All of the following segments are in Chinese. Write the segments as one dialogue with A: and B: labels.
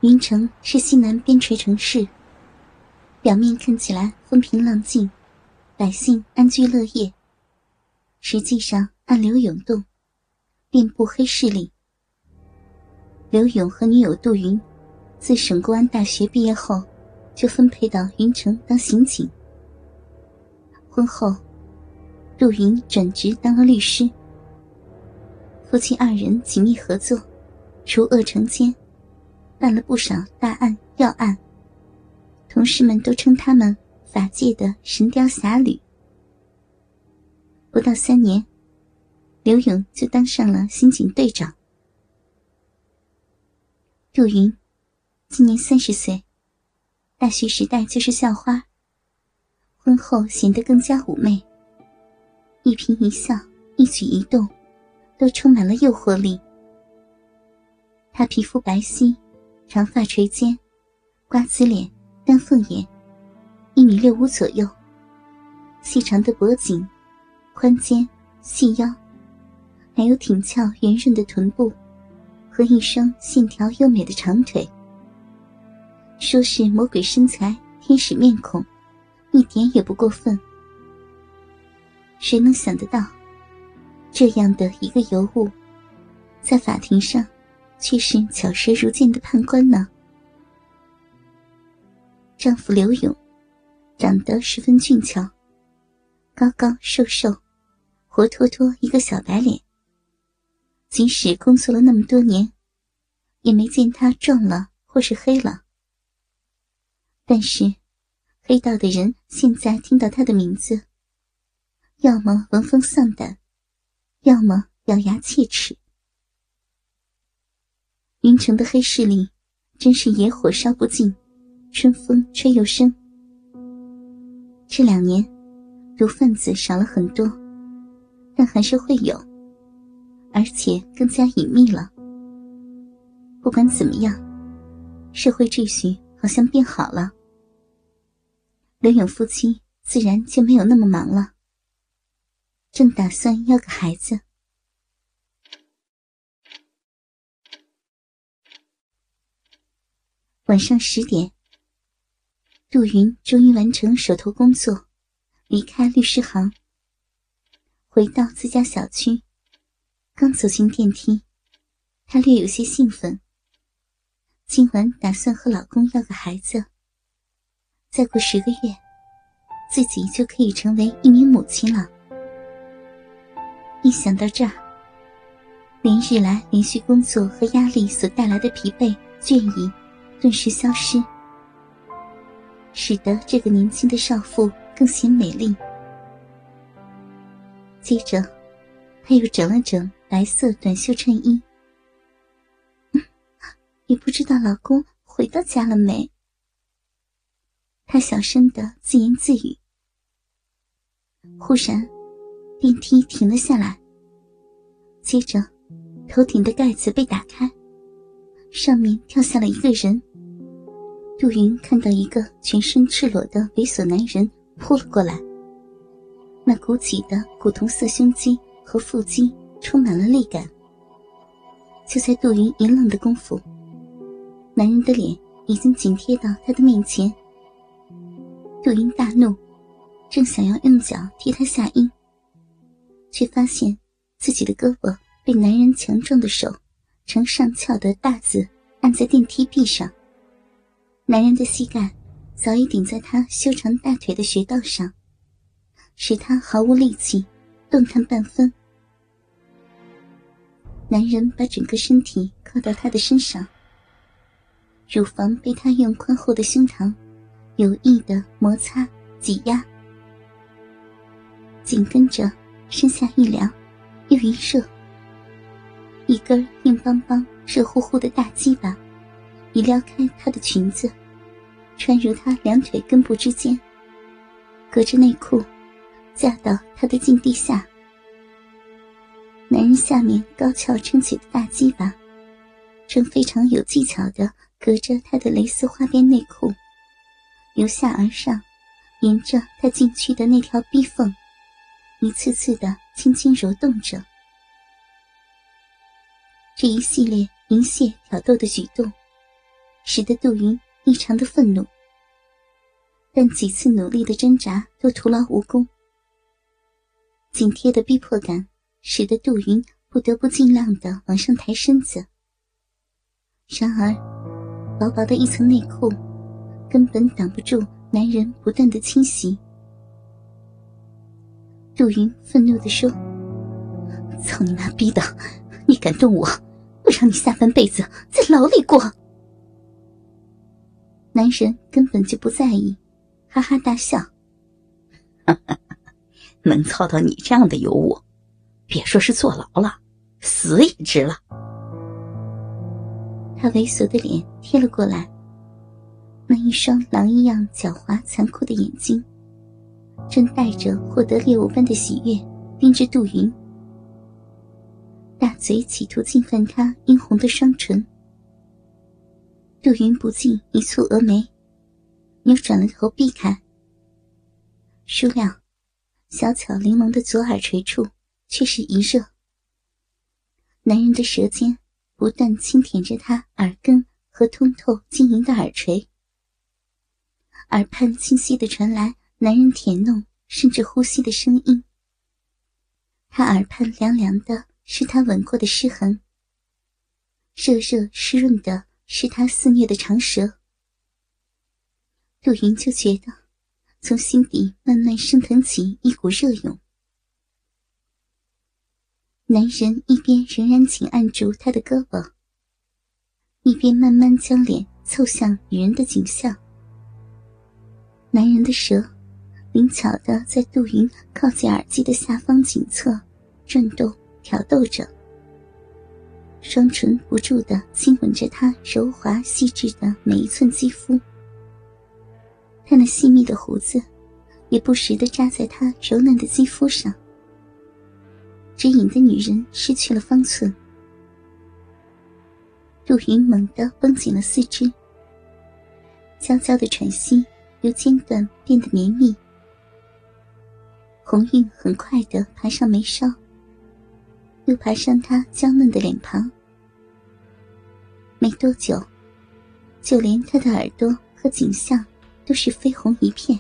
A: 云城是西南边陲城市，表面看起来风平浪静，百姓安居乐业，实际上暗流涌动，遍布黑势力。刘勇和女友杜云自省公安大学毕业后，就分配到云城当刑警。婚后，杜云转职当了律师。夫妻二人紧密合作，除恶惩奸，办了不少大案要案，同事们都称他们法界的神雕侠侣。不到3年，刘勇就当上了刑警队长。杜云今年30岁，大学时代就是校花，婚后显得更加妩媚，一颦一笑，一举一动都充满了诱惑力。她皮肤白皙，长发垂肩，瓜子脸，丹凤眼，1.65米左右，细长的脖颈，宽肩，细腰，还有挺翘圆润的臀部和一双线条优美的长腿。说是魔鬼身材，天使面孔，一点也不过分。谁能想得到，这样的一个尤物，在法庭上却是巧舌如剑的判官呢？丈夫刘勇长得十分俊俏，高高瘦瘦，活脱脱一个小白脸。即使工作了那么多年，也没见他壮了或是黑了。但是黑道的人现在听到他的名字，要么闻风丧胆，要么咬牙切齿。云城的黑势力真是野火烧不尽，春风吹又生。这2年毒贩子少了很多，但还是会有，而且更加隐秘了。不管怎么样，社会秩序好像变好了。刘勇夫妻自然就没有那么忙了，正打算要个孩子。晚上10点，杜云终于完成手头工作，离开律师行，回到自家小区。刚走进电梯，她略有些兴奋。今晚打算和老公要个孩子，再过10个月，自己就可以成为一名母亲了。一想到这儿，连日来连续工作和压力所带来的疲惫、倦意顿时消失，使得这个年轻的少妇更显美丽。接着她又整了整白色短袖衬衣，也不知道老公回到家了没。她小声地自言自语。忽然电梯停了下来，接着头顶的盖子被打开，上面跳下了一个人。杜云看到一个全身赤裸的猥琐男人扑了过来，那鼓起的古铜色胸肌和腹肌充满了力感。就在杜云一愣的功夫，男人的脸已经紧贴到他的面前。杜云大怒，正想要用脚踢他下阴，却发现自己的胳膊被男人强壮的手呈上翘的大字按在电梯壁上。男人的膝盖早已顶在他修长大腿的穴道上，使他毫无力气动弹半分。男人把整个身体靠到他的身上，乳房被他用宽厚的胸膛有意地摩擦挤压，紧跟着身下一凉又一热，一根硬邦邦热乎乎的大鸡巴已撩开她的裙子，穿入她两腿根部之间，隔着内裤架到她的禁地下。男人下面高翘撑起的大鸡巴正非常有技巧地隔着她的蕾丝花边内裤，由下而上沿着她禁区的那条逼缝一次次地轻轻揉动着。这一系列淫亵挑逗的举动使得杜云异常的愤怒，但几次努力的挣扎都徒劳无功。紧贴的逼迫感使得杜云不得不尽量地往上抬身子，然而薄薄的一层内裤根本挡不住男人不断的侵袭。杜云愤怒地说：操你妈逼的，你敢动我，我让你下半辈子在牢里过。男人根本就不在意，哈哈大笑。
B: 能操到你这样的尤物，别说是坐牢了，死也值了。
A: 他猥琐的脸贴了过来，那一双狼一样狡猾残酷的眼睛正带着获得猎物般的喜悦盯着杜云，大嘴企图侵犯他殷红的双唇。杜云不禁一蹙蛾眉，扭转了头避开。孰料小巧玲珑的左耳垂处却是一热，男人的舌尖不断轻舔着他耳根和通透晶莹的耳垂，耳畔清晰地传来男人舔弄甚至呼吸的声音。他耳畔凉凉的是他吻过的湿痕，热热湿润的是他肆虐的长舌。杜云就觉得从心底慢慢升腾起一股热涌。男人一边仍然紧按住他的胳膊，一边慢慢将脸凑向女人的颈项。男人的舌灵巧地在杜云靠近耳际的下方颈侧转动挑逗着，双唇不住地亲吻着她柔滑细致的每一寸肌肤。他那细密的胡子也不时地扎在她柔嫩的肌肤上，只引得女人失去了方寸。杜云猛地绷紧了四肢，悄悄的喘息由间断变得绵密，红晕很快地爬上眉梢，又爬上她娇嫩的脸庞。没多久，就连她的耳朵和颈项都是绯红一片。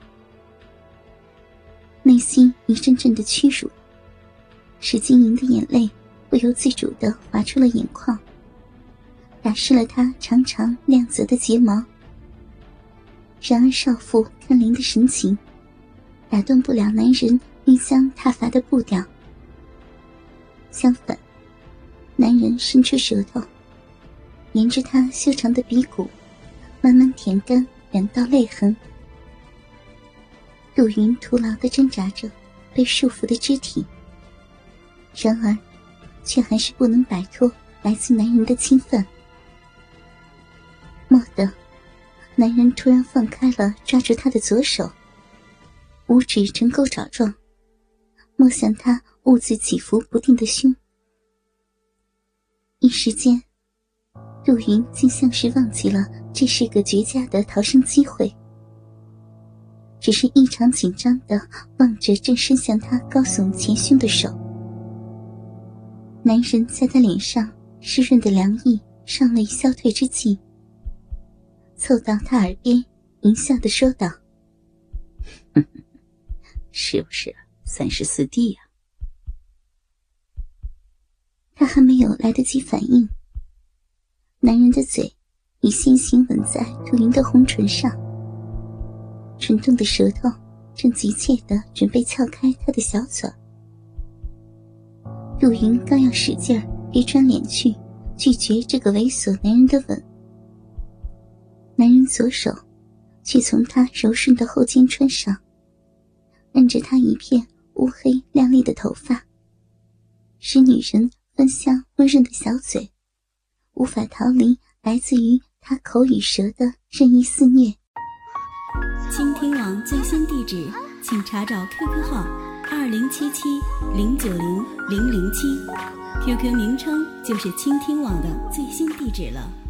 A: 内心一阵阵的屈辱，使晶莹的眼泪不由自主地滑出了眼眶，打湿了她长长亮泽的睫毛。然而少妇看灵的神情打动不了男人欲将踏伐的步调，相反，男人伸出舌头沿着她修长的鼻骨慢慢舔干2道泪痕。杜云徒劳地挣扎着被束缚的肢体，然而却还是不能摆脱来自男人的侵犯。蓦地，男人突然放开了抓住她的左手，五指呈钩爪状摸向她兀自起伏不定的胸。一时间，杜云竟像是忘记了这是个绝佳的逃生机会，只是异常紧张地望着正伸向他高耸前胸的手。男人在他脸上湿润的凉意尚未消退之际，凑到他耳边淫笑地说道：
B: 是不是34弟呀？
A: 他还没有来得及反应，男人的嘴已先行吻在杜云的红唇上，蠢动的舌头正急切地准备撬开他的小嘴。杜云刚要使劲别转脸去拒绝这个猥琐男人的吻，男人左手却从他柔顺的后肩穿上，按着他一片乌黑亮丽的头发，使女人芬香温润的小嘴无法逃离来自于他口与舌的任意肆虐。
C: 倾听网最新地址，请查找 QQ 号2077090007，QQ 名称就是倾听网的最新地址了。